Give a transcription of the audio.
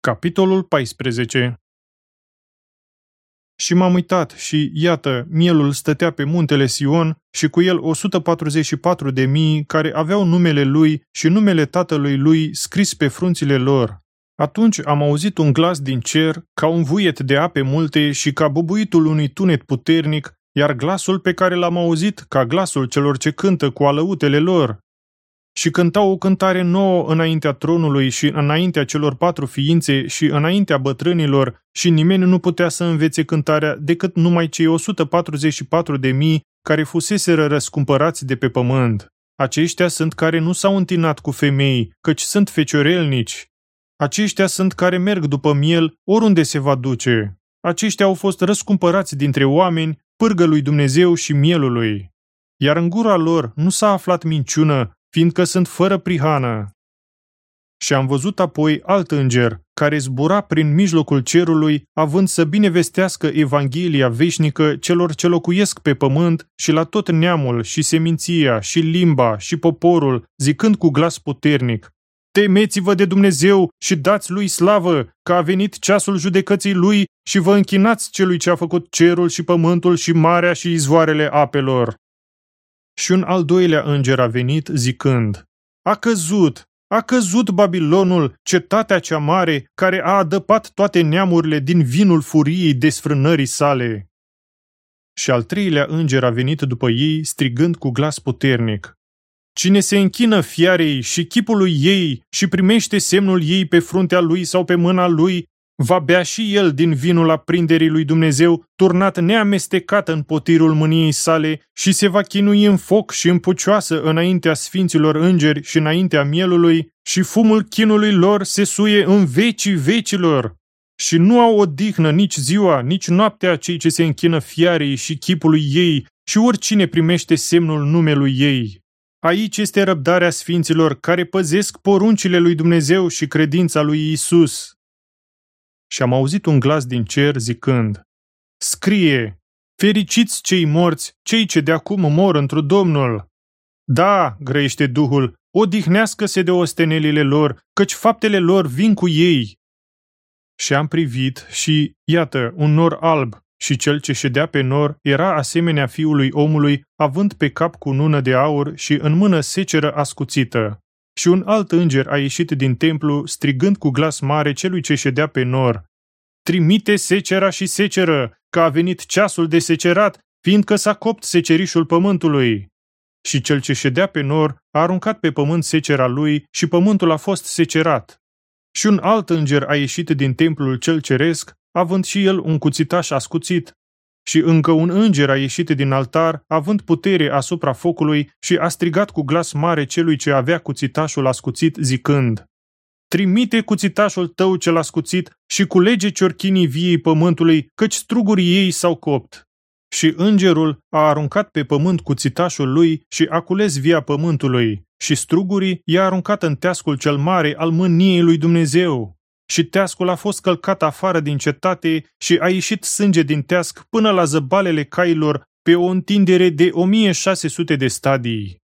Capitolul 14. Și m-am uitat și, iată, mielul stătea pe muntele Sion și cu el 144.000 care aveau numele lui și numele tatălui lui scris pe frunțile lor. Atunci am auzit un glas din cer, ca un vuiet de ape multe și ca bubuitul unui tunet puternic, iar glasul pe care l-am auzit ca glasul celor ce cântă cu alăutele lor. Și cântau o cântare nouă înaintea tronului și înaintea celor 4 ființe și înaintea bătrânilor și nimeni nu putea să învețe cântarea decât numai cei 144.000 care fuseseră răscumpărați de pe pământ. Aceștia sunt care nu s-au întinat cu femei, căci sunt feciorelnici. Aceștia sunt care merg după miel oriunde se va duce. Aceștia au fost răscumpărați dintre oameni, pârgă lui Dumnezeu și mielului. Iar în gura lor nu s-a aflat minciună, fiindcă sunt fără prihană. Și am văzut apoi alt înger, care zbura prin mijlocul cerului, având să binevestească Evanghelia veșnică celor ce locuiesc pe pământ și la tot neamul și seminția și limba și poporul, zicând cu glas puternic: Temeți-vă de Dumnezeu și dați lui slavă, că a venit ceasul judecății lui și vă închinați celui ce a făcut cerul și pământul și marea și izvoarele apelor. Și un al doilea înger a venit zicând: A căzut Babilonul, cetatea cea mare, care a adăpat toate neamurile din vinul furiei desfrânării sale. Și al treilea înger a venit după ei, strigând cu glas puternic: Cine se închină fiarei și chipului ei și primește semnul ei pe fruntea lui sau pe mâna lui, va bea și el din vinul aprinderii lui Dumnezeu, turnat neamestecat în potirul mâniei sale, și se va chinui în foc și în pucioasă înaintea sfinților îngeri și înaintea mielului, și fumul chinului lor se suie în vecii vecilor. Și nu au odihnă nici ziua, nici noaptea cei ce se închină fiarei și chipului ei și oricine primește semnul numelui ei. Aici este răbdarea sfinților care păzesc poruncile lui Dumnezeu și credința lui Iisus. Și am auzit un glas din cer zicând: Scrie, fericiți cei morți, cei ce de acum mor întru Domnul. Da, grăiește Duhul, odihnească-se de ostenelile lor, căci faptele lor vin cu ei. Și am privit și, iată, un nor alb, și cel ce ședea pe nor era asemenea fiului omului, având pe cap cunună de aur și în mână seceră ascuțită. Și un alt înger a ieșit din templu, strigând cu glas mare celui ce ședea pe nor: Trimite secera și seceră, că a venit ceasul de secerat, fiindcă s-a copt secerișul pământului. Și cel ce ședea pe nor a aruncat pe pământ secera lui și pământul a fost secerat. Și un alt înger a ieșit din templul cel ceresc, având și el un cuțitaș ascuțit. Și încă un înger a ieșit din altar, având putere asupra focului, și a strigat cu glas mare celui ce avea cuțitașul ascuțit, zicând: Trimite cuțitașul tău cel ascuțit și culege ciorchinii viei pământului, căci strugurii ei s-au copt. Și îngerul a aruncat pe pământ cuțitașul lui și a cules via pământului, și strugurii i-a aruncat în teascul cel mare al mâniei lui Dumnezeu. Și teascul a fost călcat afară din cetate și a ieșit sânge din teasc până la zăbalele cailor pe o întindere de 1600 de stadii.